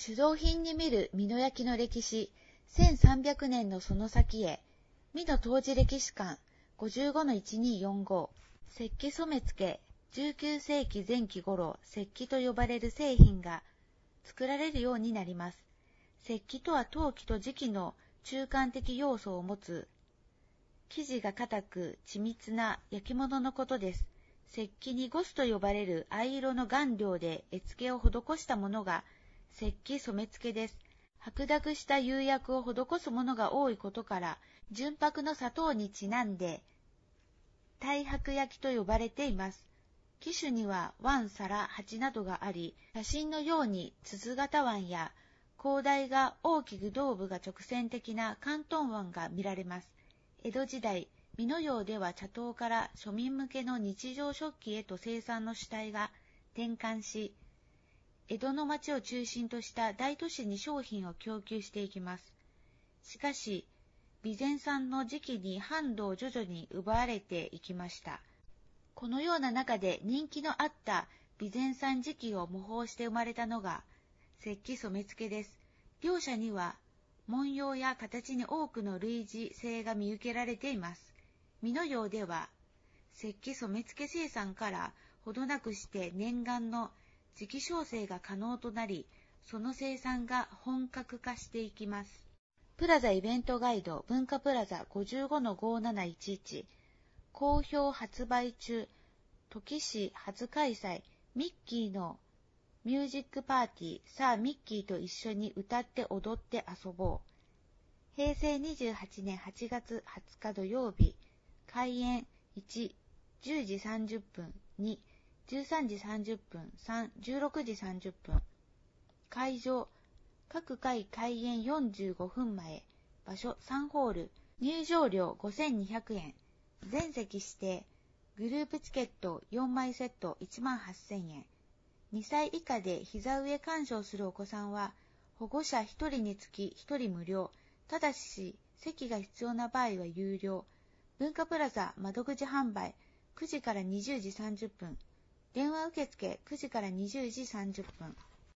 酒造品に見る美濃焼の歴史、1300年のその先へ、美濃当時歴史館 55-1245、石器染付、19世紀前期頃、石器と呼ばれる製品が作られるようになります。石器とは陶器と磁器の中間的要素を持つ、生地が硬く緻密な焼き物のことです。石器にゴスと呼ばれる藍色の顔料で絵付けを施したものが石器染付です。白濁した釉薬を施すものが多いことから、純白の砂糖にちなんで、太白焼きと呼ばれています。器種には碗、皿、鉢などがあり、写真のように筒型碗や高台が大きく胴部が直線的な広東碗が見られます。江戸時代、美濃窯では茶刀から庶民向けの日常食器へと生産の主体が転換し、江戸の町を中心とした大都市に商品を供給していきます。しかし、備前産の磁器に販路を徐々に奪われていきました。このような中で人気のあった備前産磁器を模倣して生まれたのが石器染付です。両者には文様や形に多くの類似性が見受けられています。美濃窯では石器染付生産からほどなくして念願の磁器焼成が可能となり、その生産が本格化していきます。プラザイベントガイド文化プラザ 55-5711、好評発売中、土岐市初開催、ミッキーのミュージックパーティー、さあミッキーと一緒に歌って踊って遊ぼう。平成28年8月20日土曜日、開演1、10時30分、2、13時30分、3、16時30分。会場、各回開演45分前、場所3ホール、入場料5200円、全席指定、グループチケット4枚セット18000円。2歳以下で膝上鑑賞するお子さんは、保護者1人につき1人無料、ただし席が必要な場合は有料。文化プラザ窓口販売9時から20時30分。電話受付9時から20時30分。